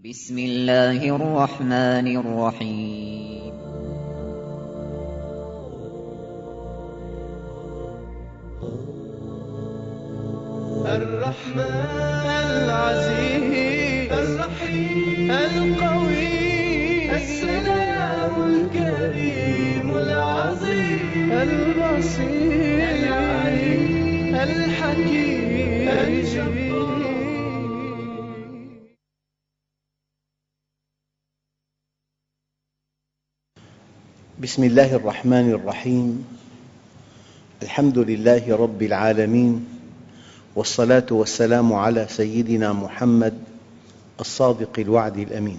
بسم الله الرحمن الرحيم. الرحمن العزيز الرحيم القوي السلام الكريم العظيم البصير العليم الحكيم الجبار. بسم الله الرحمن الرحيم. الحمد لله رب العالمين، والصلاة والسلام على سيدنا محمد الصادق الوعد الأمين.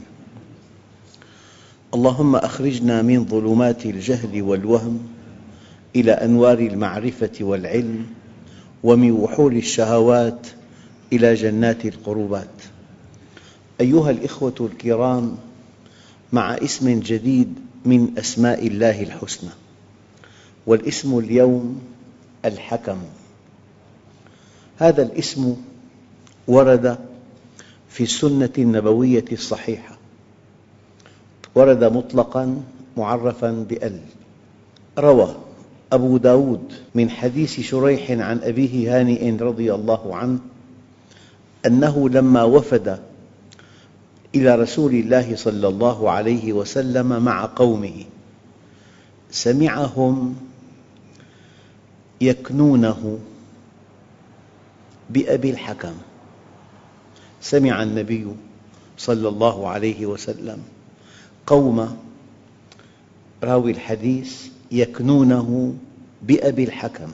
اللهم أخرجنا من ظلمات الجهل والوهم إلى أنوار المعرفة والعلم، ومن وحول الشهوات إلى جنات القربات. أيها الإخوة الكرام، مع اسم جديد من أسماء الله الحسنى، والاسم اليوم الحكم. هذا الاسم ورد في السنة النبوية الصحيحة، ورد مطلقاً معرفاً بأل. روى أبو داود من حديث شريح عن أبيه هانئ رضي الله عنه أنه لما وفد إلى رسول الله صلى الله عليه وسلم مع قومه سمعهم يكنونه بأبي الحكم. سمع النبي صلى الله عليه وسلم قوم، راوي الحديث، يكنونه بأبي الحكم،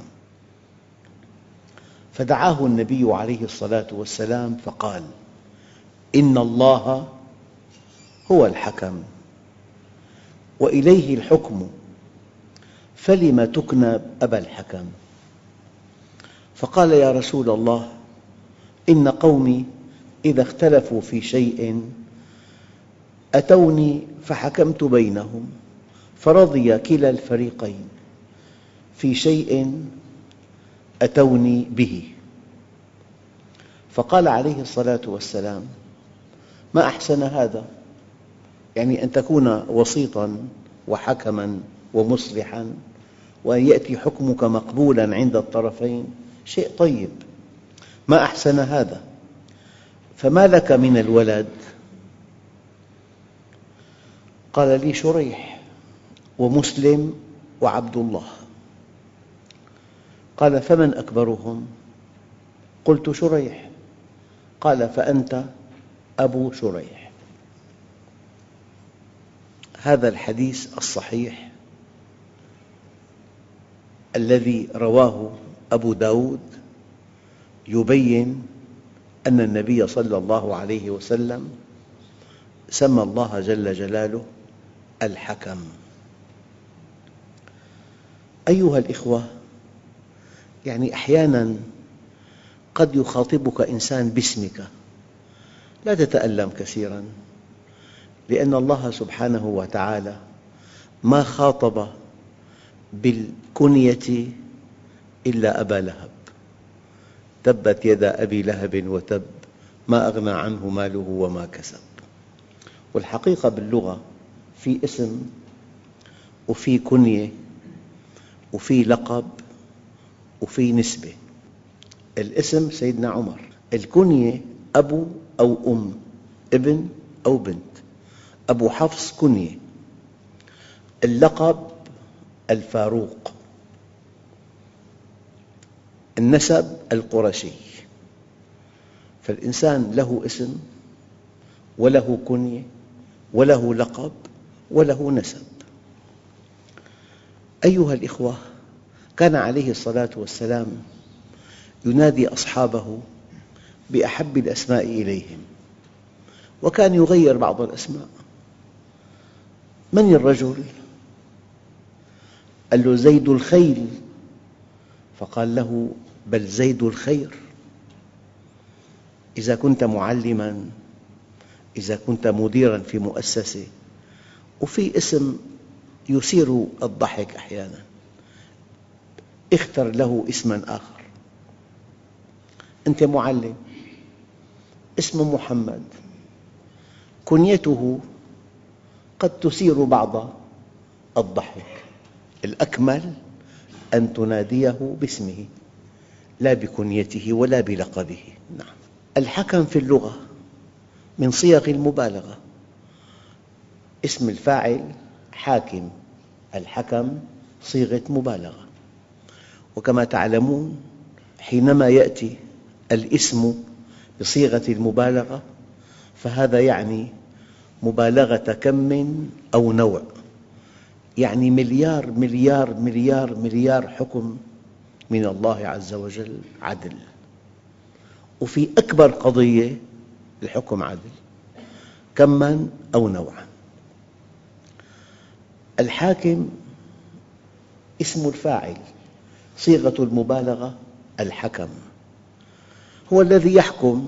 فدعاه النبي عليه الصلاة والسلام فقال: إن الله هو الحكم وإليه الحكم، فلم تكنى أبا الحكم؟ فقال: يا رسول الله، إن قومي إذا اختلفوا في شيء أتوني فحكمت بينهم، فرضي كلا الفريقين في شيء أتوني به. فقال عليه الصلاة والسلام: ما أحسن هذا، يعني أن تكون وسيطاً وحكماً ومصلحاً، وأن يأتي حكمك مقبولاً عند الطرفين، شيء طيب، ما أحسن هذا. فما لك من الولد؟ قال: لي شريح ومسلم وعبد الله. قال: فمن أكبرهم؟ قلت: شريح. قال: فأنت أبو شريح. هذا الحديث الصحيح الذي رواه أبو داود يبين أن النبي صلى الله عليه وسلم سمى الله جل جلاله الحكم. أيها الإخوة، يعني أحياناً قد يخاطبك إنسان باسمك، لا تتألم كثيراً، لأن الله سبحانه وتعالى ما خاطب بالكنية إلا أبا لهب: تبت يدا أبي لهب وتب، ما أغنى عنه ماله وما كسب. والحقيقة باللغة في اسم وفي كنية وفي لقب وفي نسبة. الاسم سيدنا عمر، الكنية أبو أو أم، ابن أو بنت. أبو حفص كنية، اللقب الفاروق، النسب القرشي. فالإنسان له اسم وله كنية وله لقب وله نسب. أيها الإخوة، كان عليه الصلاة والسلام ينادي أصحابه بأحب الأسماء إليهم، وكان يغير بعض الأسماء. من الرجل؟ قال له: زيد الخيل. فقال له: بل زيد الخير. إذا كنت معلماً، إذا كنت مديراً في مؤسسة، وفي اسم يثير الضحك أحياناً، اختر له اسماً آخر. أنت معلم، اسمه محمد، كنيته قد تثير بعض الضحك، الأكمل أن تناديه باسمه لا بكنيته ولا بلقبه. نعم. الحكم في اللغة من صيغ المبالغة، اسم الفاعل حاكم، الحكم صيغة مبالغة. وكما تعلمون حينما يأتي الاسم بصيغة المبالغة فهذا يعني مبالغة كم أو نوع، يعني مليار مليار مليار مليار حكم من الله عز وجل عدل، وفي أكبر قضية الحكم عدل كماً أو نوعاً. الحاكم اسم الفاعل، صيغة المبالغة الحكم، هو الذي يحكم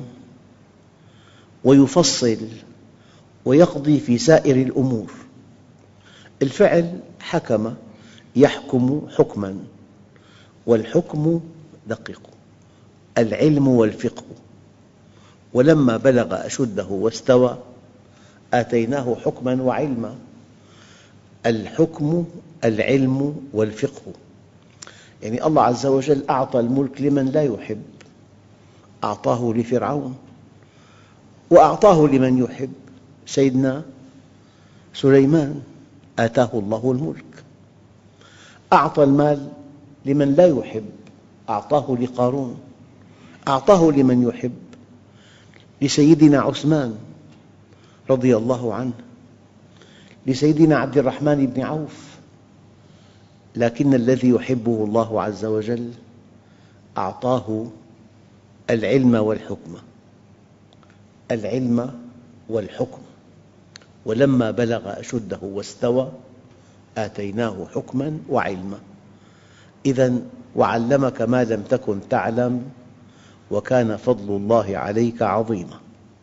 ويفصل ويقضي في سائر الأمور. الفعل حكم يحكم حكماً، والحكم دقيق العلم والفقه. ولما بلغ أشده واستوى آتيناه حكماً وعلما. الحكم العلم والفقه، يعني الله عز وجل أعطى الملك لمن لا يحب، أعطاه لفرعون وأعطاه لمن يحب. سيدنا سليمان آتاه الله الملك. أعطى المال لمن لا يحب، أعطاه لقارون. أعطاه لمن يحب، لسيدنا عثمان رضي الله عنه، لسيدنا عبد الرحمن بن عوف. لكن الذي يحبه الله عز وجل أعطاه العلم والحكمة، العلم والحكم. ولما بلغ أشده واستوى آتيناه حكماً وعلما. إذن وعلمك ما لم تكن تعلم وكان فضل الله عليك عظيما.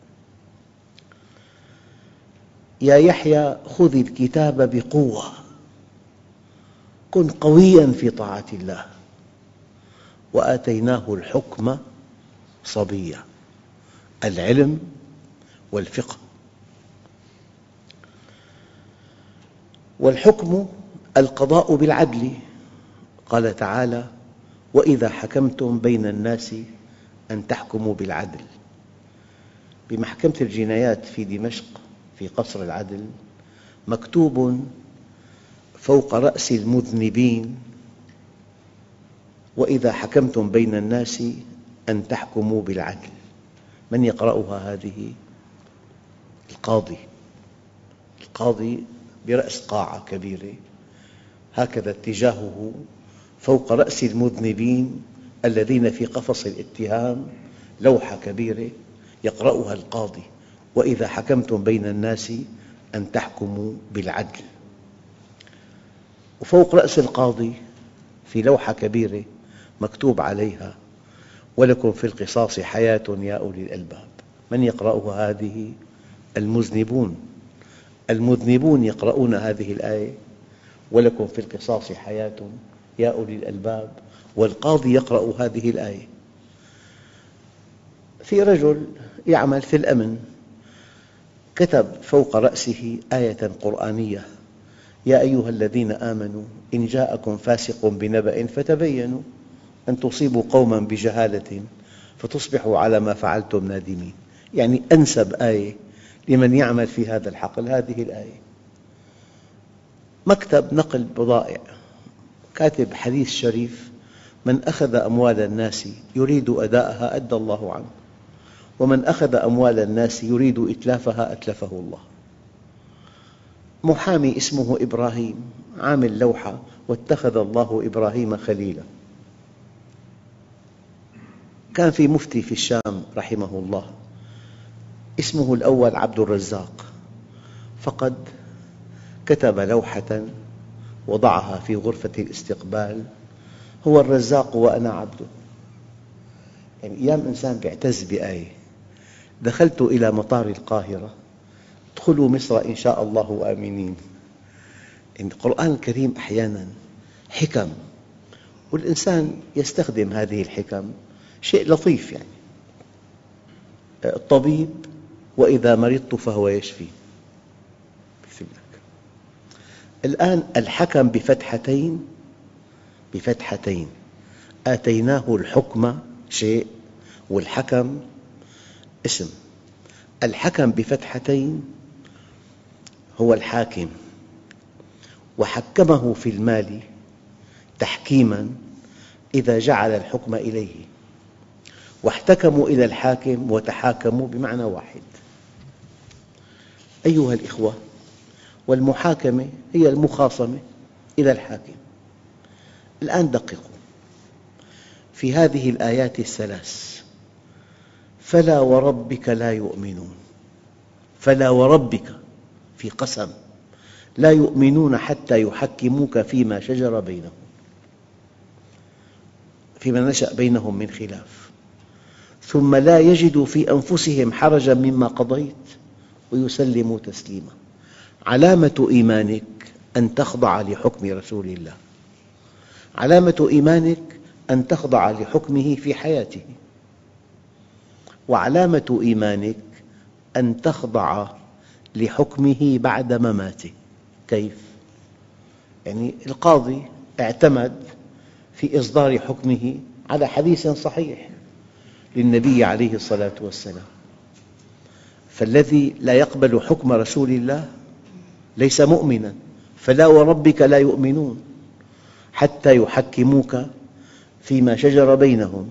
يا يحيى خذ الكتاب بقوة، كن قوياً في طاعة الله. وآتيناه الحكم صبيا، العلم والفقه. والحكم القضاء بالعدل. قال تعالى: وإذا حكمتم بين الناس أن تحكموا بالعدل. بمحكمة الجنايات في دمشق في قصر العدل مكتوب فوق رأس المذنبين: وإذا حكمتم بين الناس أن تحكموا بالعدل. من يقرأها هذه؟ القاضي. القاضي برأس قاعة كبيرة هكذا اتجاهه فوق رأس المذنبين الذين في قفص الاتهام، لوحة كبيرة يقرأها القاضي: وإذا حكمتم بين الناس أن تحكموا بالعدل. وفوق رأس القاضي في لوحة كبيرة مكتوب عليها: ولكم في القصاص حياة يا أولي الألباب. من يقرأها هذه؟ المذنبون. المذنبون يقرؤون هذه الآية: ولكم في القصاص حياة يا أولي الألباب. والقاضي يقرأ هذه الآية. في رجل يعمل في الأمن كتب فوق رأسه آية قرآنية: يا أيها الذين آمنوا إن جاءكم فاسق بنبأ فتبينوا أن تصيبوا قوماً بجهالة فتصبحوا على ما فعلتم نادمين. يعني أنسب آية لمن يعمل في هذا الحقل هذه الآية. مكتب نقل بضائع كاتب حديث شريف: من أخذ أموال الناس يريد أداءها أدى الله عنه، ومن أخذ أموال الناس يريد إتلافها أتلفه الله. محامي اسمه إبراهيم عامل لوحة: واتخذ الله إبراهيم خليلا. كان في مفتي في الشام رحمه الله اسمه الأول عبد الرزاق، فقد كتب لوحة وضعها في غرفة الاستقبال: هو الرزاق وأنا عبده. يعني أيام إنسان يعتز بآية: دخلت إلى مطار القاهرة، ادخلوا مصر إن شاء الله آمنين. يعني القرآن الكريم أحياناً حكم، والإنسان يستخدم هذه الحكم شيء لطيف. يعني الطبيب وإذا مرضت فهو يشفي. بيكتب لك. الآن الحكم بفتحتين، آتيناه الحكم شيء والحكم اسم. الحكم بفتحتين هو الحاكم، وحكمه في المال تحكيماً إذا جعل الحكم إليه، واحتكموا إلى الحاكم وتحاكموا بمعنى واحد. أيها الإخوة، والمحاكمة هي المخاصمة إلى الحاكم. الآن دققوا في هذه الآيات الثلاث: فلا وربك لا يؤمنون، فلا وربك في قسم، لا يؤمنون حتى يحكموك فيما شجر بينهم، فيما نشأ بينهم من خلاف، ثم لا يجدوا في أنفسهم حرجاً مما قضيت ويسلموا تسليماً. علامة إيمانك أن تخضع لحكم رسول الله، علامة إيمانك أن تخضع لحكمه في حياته، وعلامة إيمانك أن تخضع لحكمه بعد مماته. كيف؟ يعني القاضي اعتمد في إصدار حكمه على حديث صحيح للنبي عليه الصلاة والسلام، فالذي لا يقبل حكم رسول الله ليس مؤمناً. فلا وربك لا يؤمنون حتى يحكموك فيما شجر بينهم.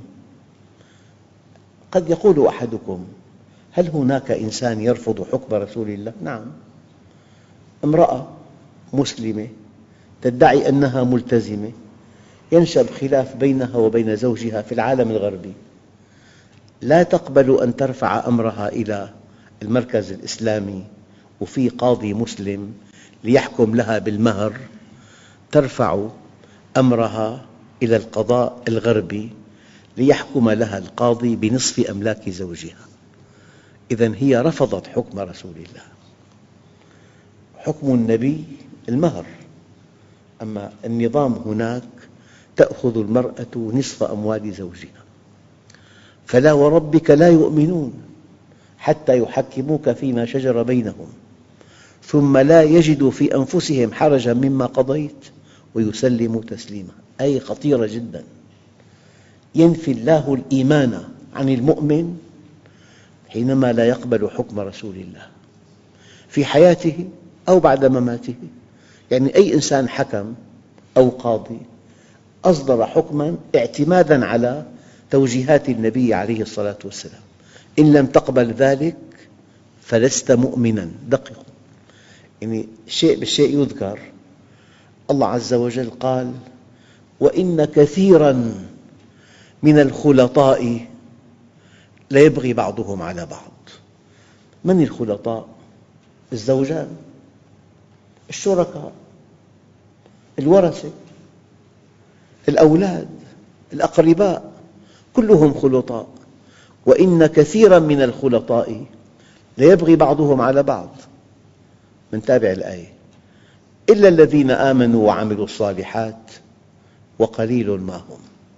قد يقول أحدكم: هل هناك إنسان يرفض حكم رسول الله؟ نعم، امرأة مسلمة تدعي أنها ملتزمة، ينشب خلاف بينها وبين زوجها في العالم الغربي، لا تقبل أن ترفع أمرها إلى المركز الإسلامي وفي قاضي مسلم ليحكم لها بالمهر، ترفع أمرها إلى القضاء الغربي ليحكم لها القاضي بنصف أملاك زوجها. إذن هي رفضت حكم رسول الله. حكم النبي المهر، أما النظام هناك تأخذ المرأة نصف أموال زوجها. فلا وربك لا يؤمنون حتى يحكموك فيما شجر بينهم ثم لا يجدوا في أنفسهم حرجاً مما قضيت ويسلموا تسليماً. أي خطيرة جداً. ينفي الله الإيمان عن المؤمن حينما لا يقبل حكم رسول الله في حياته أو بعد مماته. يعني أي إنسان حكم أو قاضي أصدر حكماً اعتماداً على توجيهات النبي عليه الصلاة والسلام، إن لم تقبل ذلك فلست مؤمناً. دققوا، يعني شيء بالشيء يذكر. الله عز وجل قال: وإن كثيراً من الخلطاء ليبغي بعضهم على بعض. من الخلطاء؟ الزوجان، الشركاء، الورثة، الأولاد، الأقرباء، كلهم خلطاء. وإن كثيراً من الخلطاء ليبغي بعضهم على بعض. نتابع الآية: إلا الذين آمنوا وعملوا الصالحات وقليل ما هم.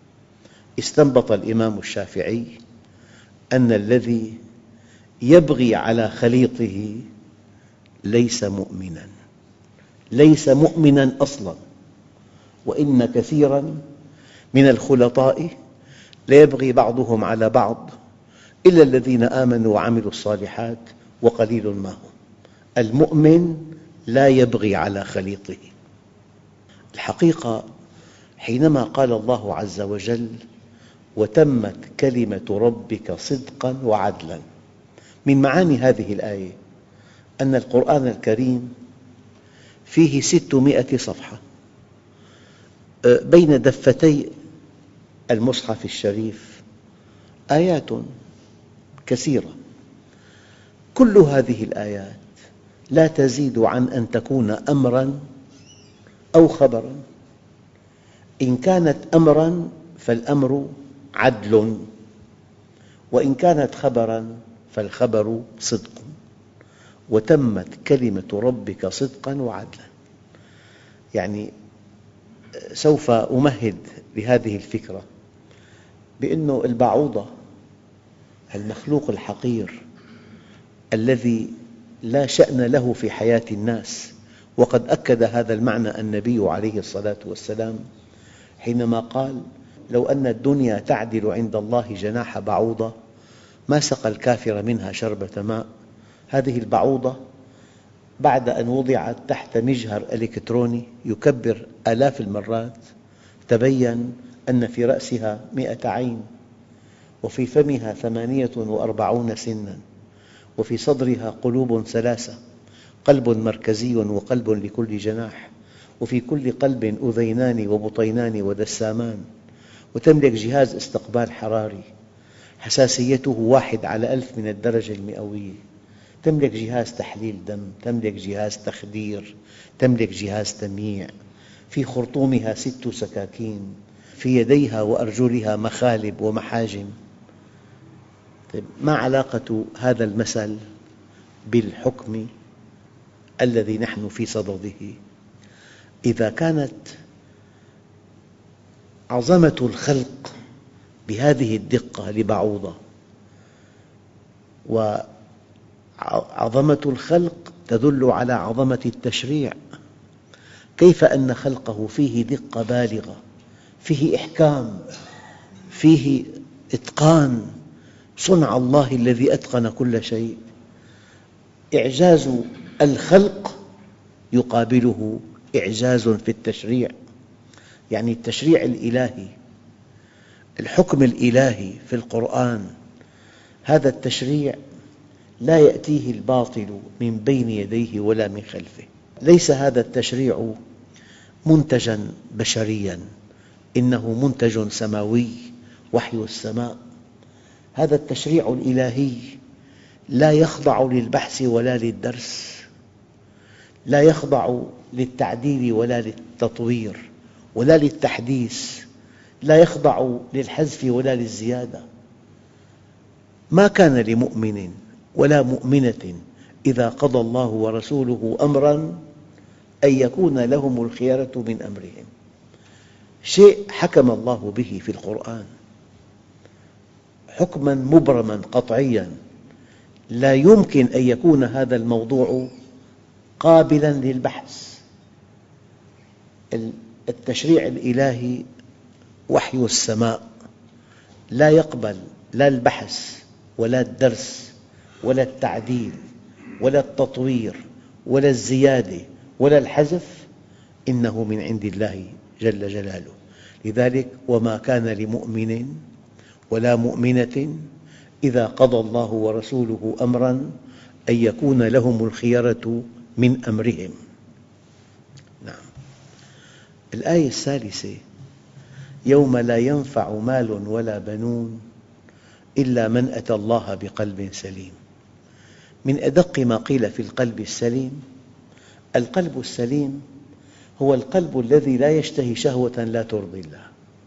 استنبط الإمام الشافعي أن الذي يبغي على خليطه ليس مؤمناً، ليس مؤمناً أصلاً. وإن كثيراً من الخلطاء ليبغي بعضهم على بعض إلا الذين آمنوا وعملوا الصالحات وقليل ما هم. المؤمن لا يبغي على خليطه. الحقيقة حينما قال الله عز وجل: وتمت كلمة ربك صدقاً وعدلاً، من معاني هذه الآية أن القرآن الكريم فيه 600 صفحة، بين دفتي المصحف الشريف آيات كثيرة. كل هذه الآيات لا تزيد عن أن تكون أمراً أو خبراً. إن كانت أمراً فالأمر عدل، وإن كانت خبراً فالخبر صدق. وتمت كلمة ربك صدقاً وعدلاً. يعني سوف أمهد لهذه الفكرة بأن البعوضة، المخلوق الحقير الذي لا شأن له في حياة الناس. وقد أكد هذا المعنى النبي عليه الصلاة والسلام حينما قال: لو أن الدنيا تعدل عند الله جناح بعوضة ما سقى الكافر منها شربة ماء. هذه البعوضة بعد أن وضعت تحت مجهر إلكتروني يكبر آلاف المرات تبين أن في رأسها 100 عين، وفي فمها 48 سنا، وفي صدرها قلوب 3، قلب مركزي وقلب لكل جناح، وفي كل قلب أذينان وبطينان ودسامان، وتملك جهاز استقبال حراري حساسيته 1/1000 من الدرجة المئوية، تملك جهاز تحليل دم، تملك جهاز تخدير، تملك جهاز تمييع، في خرطومها 6 سكاكين، في يديها وأرجلها مخالب ومحاجم. ما علاقة هذا المثل بالحكم الذي نحن في صدده؟ إذا كانت عظمة الخلق بهذه الدقة لبعوضة، وعظمة الخلق تدل على عظمة التشريع، كيف أن خلقه فيه دقة بالغة، فيه إحكام، فيه إتقان، صنع الله الذي أتقن كل شيء. إعجاز الخلق يقابله إعجاز في التشريع، يعني التشريع الإلهي، الحكم الإلهي في القرآن، هذا التشريع لا يأتيه الباطل من بين يديه ولا من خلفه. ليس هذا التشريع منتجاً بشرياً، إنه منتج سماوي، وحي السماء. هذا التشريع الإلهي لا يخضع للبحث ولا للدرس، لا يخضع للتعديل ولا للتطوير ولا للتحديث، لا يخضع للحذف ولا للزيادة. ما كان لمؤمن ولا مؤمنة إذا قضى الله ورسوله أمراً أن يكون لهم الخيرة من أمرهم. شيء حكم الله به في القرآن حكماً مبرماً قطعياً، لا يمكن أن يكون هذا الموضوع قابلاً للبحث. التشريع الإلهي وحي السماء، لا يقبل لا البحث ولا الدرس ولا التعديل ولا التطوير ولا الزيادة ولا الحذف، إنه من عند الله جل جلاله. لذلك وما كان لمؤمن ولا مؤمنة إذا قضى الله ورسوله أمراً أن يكون لهم الخيرة من أمرهم. نعم. الآية الثالثة: يوم لا ينفع مال ولا بنون إلا من أتى الله بقلب سليم. من أدق ما قيل في القلب السليم: القلب السليم هو القلب الذي لا يشتهي شهوة لا ترضي الله.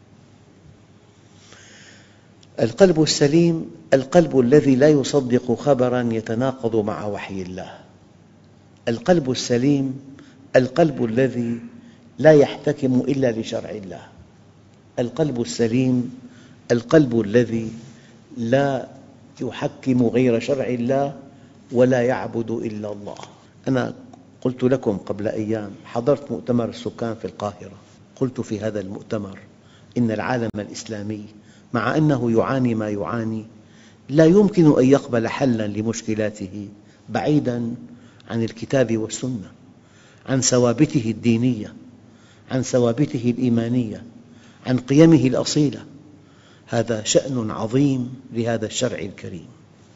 القلب السليم القلب الذي لا يصدق خبراً يتناقض مع وحي الله. القلب السليم القلب الذي لا يحتكم إلا لشرع الله. القلب السليم القلب الذي لا يحكم غير شرع الله ولا يعبد إلا الله. أنا قلت لكم قبل أيام، حضرت مؤتمر السكان في القاهرة، قلت في هذا المؤتمر إن العالم الإسلامي مع أنه يعاني ما يعاني لا يمكن أن يقبل حلاً لمشكلاته بعيداً عن الكتاب والسنة، عن ثوابته الدينية، عن ثوابته الإيمانية، عن قيمه الأصيلة. هذا شأن عظيم لهذا الشرع الكريم.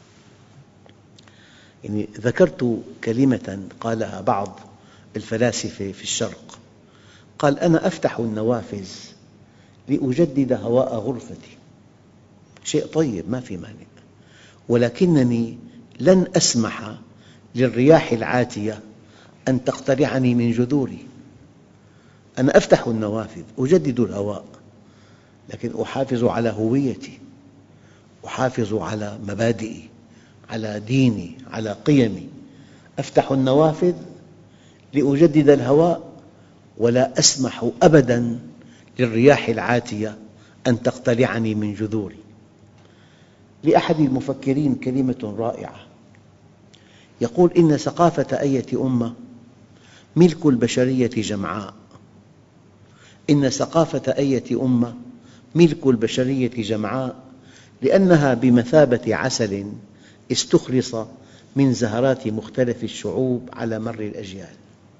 ذكرت كلمة قالها بعض الفلاسفة في الشرق، قال: أنا أفتح النوافذ لأجدد هواء غرفتي. شيء طيب ما في مانع، ولكنني لن أسمح للرياح العاتية أن تقتلعني من جذوري. أنا أفتح النوافذ أجدد الهواء، لكن أحافظ على هويتي، أحافظ على مبادئي، على ديني، على قيمي. أفتح النوافذ لأجدد الهواء ولا أسمح أبداً للرياح العاتية أن تقتلعني من جذوري. لأحد المفكرين كلمة رائعة، يقول إن ثقافة أية أمة ملك البشرية جمعاء. إن ثقافة أية أمة ملك البشرية جمعاء لأنها بمثابة عسل استخلص من زهرات مختلف الشعوب على مر الأجيال.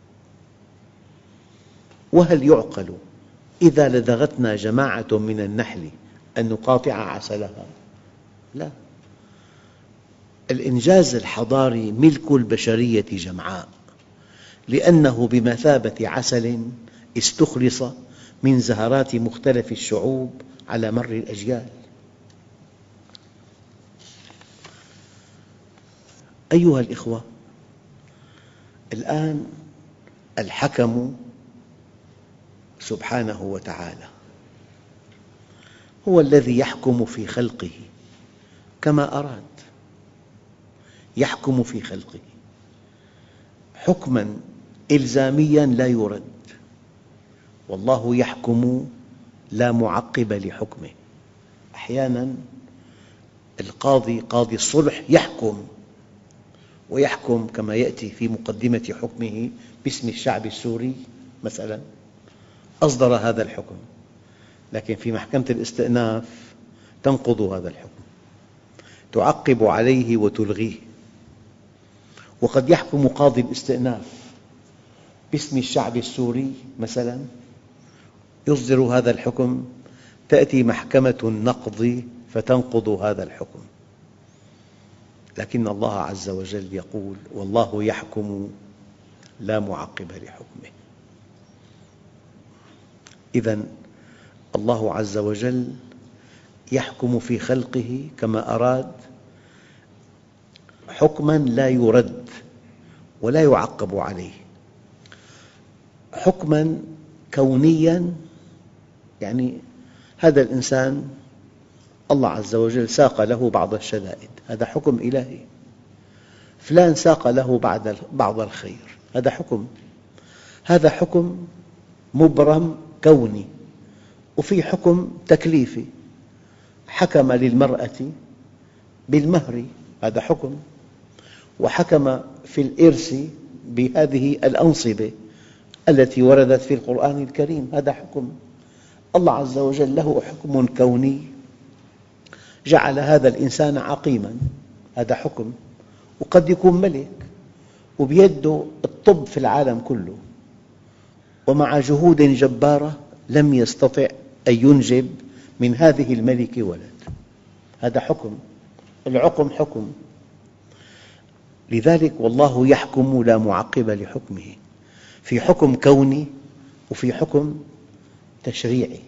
وهل يعقل إذا لدغتنا جماعة من النحل أن نقاطع عسلها؟ لا، الإنجاز الحضاري ملك البشرية جمعاء لأنه بمثابة عسل استخلص من زهرات مختلف الشعوب على مر الأجيال. أيها الأخوة، الآن الحكم سبحانه وتعالى هو الذي يحكم في خلقه كما أراد، يحكم في خلقه حكماً إلزامياً لا يرد، والله يحكم لا معقب لحكمه. أحياناً قاضي الصلح يحكم، ويحكم كما يأتي في مقدمة حكمه باسم الشعب السوري مثلاً، أصدر هذا الحكم، لكن في محكمة الاستئناف تنقض هذا الحكم، تعقب عليه وتلغيه. وقد يحكم قاضي الاستئناف باسم الشعب السوري مثلاً، يصدر هذا الحكم، تأتي محكمة النقض فتنقض هذا الحكم. لكن الله عز وجل يقول: والله يحكم لا معقب لحكمه. إذن الله عز وجل يحكم في خلقه كما أراد حكماً لا يرد ولا يعقب عليه، حكماً كونياً. يعني هذا الإنسان الله عز وجل ساق له بعض الشدائد، هذا حكم إلهي. فلان ساق له بعض الخير، هذا حكم مبرم كوني. وفي حكم تكليفي، حكم للمرأة بالمهر، هذا حكم. وحكم في الإرث بهذه الأنصبة التي وردت في القرآن الكريم، هذا حكم. الله عز وجل له حكم كوني، جعل هذا الإنسان عقيماً، هذا حكم. وقد يكون ملك وبيده الطب في العالم كله، ومع جهود جبارة لم يستطع أن ينجب من هذه الملكة ولد، هذا حكم. العقم حكم. لذلك والله يحكم لا معقب لحكمه، في حكم كوني وفي حكم تشريعي.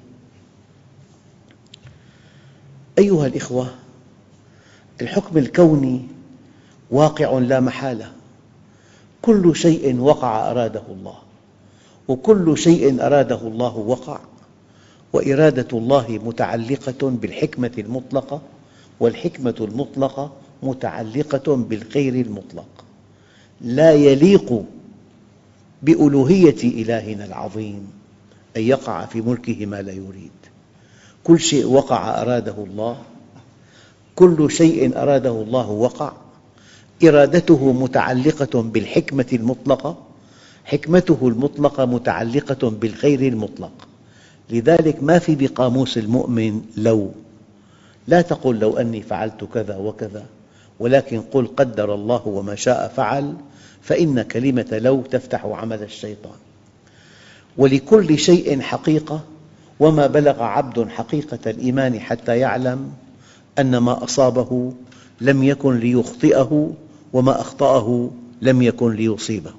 أيها الأخوة، الحكم الكوني واقع لا محالة، كل شيء وقع أراده الله، وكل شيء أراده الله وقع. وإرادة الله متعلقة بالحكمة المطلقة، والحكمة المطلقة متعلقة بالخير المطلق. لا يليق بألوهية إلهنا العظيم أن يقع في ملكه ما لا يريد. كل شيء وقع أراده الله، كل شيء أراده الله وقع. إرادته متعلقة بالحكمة المطلقة، حكمته المطلقة متعلقة بالخير المطلق. لذلك ما في بقاموس المؤمن لو، لا تقل لو أني فعلت كذا وكذا، ولكن قل قدر الله وما شاء فعل، فإن كلمة لو تفتح عمل الشيطان. ولكل شيء حقيقة، وما بلغ عبد حقيقة الإيمان حتى يعلم أن ما أصابه لم يكن ليخطئه، وما أخطأه لم يكن ليصيبه.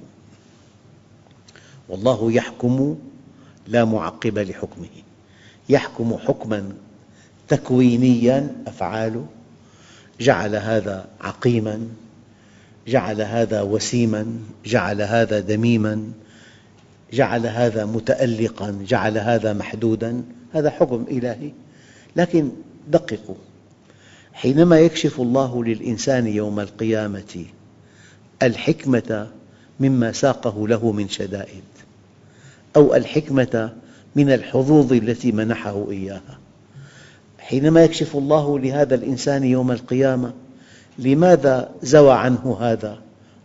والله يحكم لا معقب لحكمه، يحكم حكماً تكوينياً، أفعاله، جعل هذا عقيماً، جعل هذا وسيماً، جعل هذا دميماً، جعل هذا متألقاً، جعل هذا محدوداً، هذا حكم إلهي. لكن دققوا، حينما يكشف الله للإنسان يوم القيامة الحكمة مما ساقه له من شدائد، أو الحكمة من الحظوظ التي منحه إياها، حينما يكشف الله لهذا الإنسان يوم القيامة لماذا زوى عنه هذا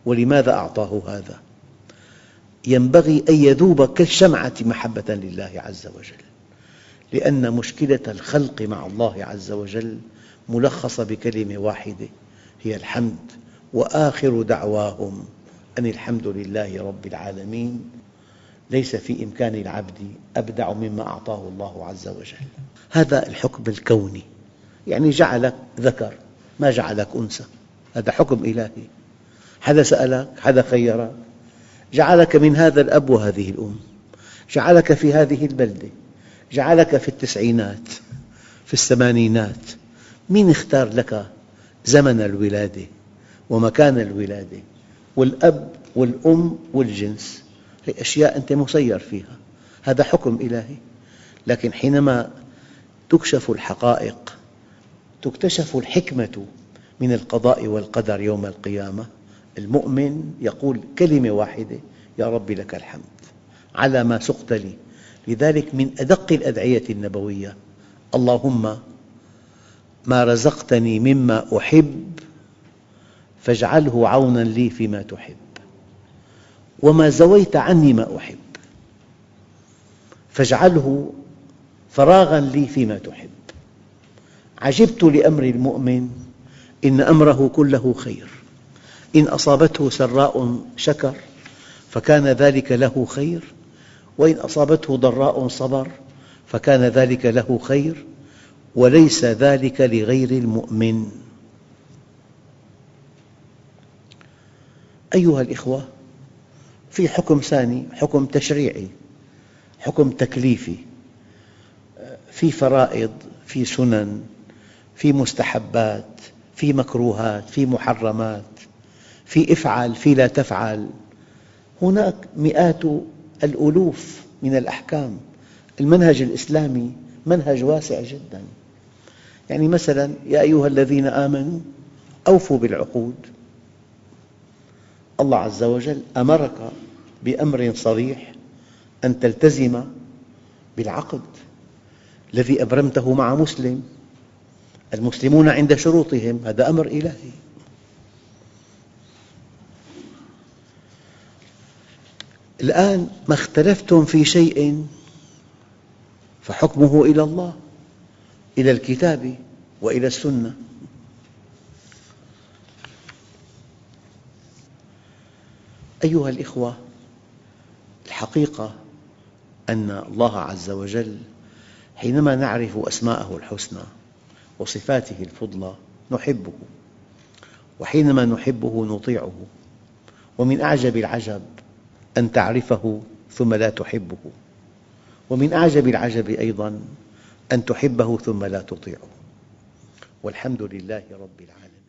ولماذا أعطاه هذا؟ ينبغي أن يذوب كالشمعة محبة لله عز وجل، لأن مشكلة الخلق مع الله عز وجل ملخصة بكلمة واحدة هي الحمد، وآخر دعواهم أن الحمد لله رب العالمين. ليس في إمكان العبد أبدع مما أعطاه الله عز وجل. هذا الحكم الكوني، يعني جعلك ذكر ما جعلك أنثى، هذا حكم إلهي. حدا سألك؟ حدا خيرك؟ جعلك من هذا الأب وهذه الأم، جعلك في هذه البلدة، جعلك في التسعينات، في الثمانينات. مين اختار لك زمن الولادة ومكان الولادة والأب والأم والجنس؟ هي أشياء أنت مسير فيها، هذا حكم إلهي. لكن حينما تكشف الحقائق، تكتشف الحكمة من القضاء والقدر يوم القيامة، المؤمن يقول كلمة واحدة: يا رب لك الحمد على ما سقت لي. لذلك من أدق الأدعية النبوية: اللهم ما رزقتني مما أحب فاجعله عونا لي فيما تحب، وما زويت عني ما أحب فاجعله فراغا لي فيما تحب. عجبت لأمر المؤمن إن أمره كله خير، إن أصابته سراء شكر فكان ذلك له خير، وإن أصابته ضراء صبر فكان ذلك له خير، وليس ذلك لغير المؤمن. أيها الإخوة، في حكم ثاني، حكم تشريعي، حكم تكليفي، في فرائض، في سنن، في مستحبات، في مكروهات، في محرمات، في افعل، في لا تفعل. هناك مئات الألوف من الأحكام. المنهج الإسلامي منهج واسع جدا. يعني مثلا: يا أيها الذين آمنوا أوفوا بالعقود. الله عز وجل أمرك بأمر صريح أن تلتزم بالعقد الذي أبرمته مع مسلم. المسلمون عند شروطهم، هذا أمر إلهي. الآن ما اختلفتم في شيء فحكمه إلى الله، إلى الكتاب وإلى السنة. أيها الإخوة، الحقيقة أن الله عز وجل حينما نعرف أسماءه الحسنى وصفاته الفضلى نحبه، وحينما نحبه نطيعه. ومن أعجب العجب أن تعرفه ثم لا تحبه، ومن أعجب العجب أيضاً أن تحبه ثم لا تطيعه. والحمد لله رب العالمين.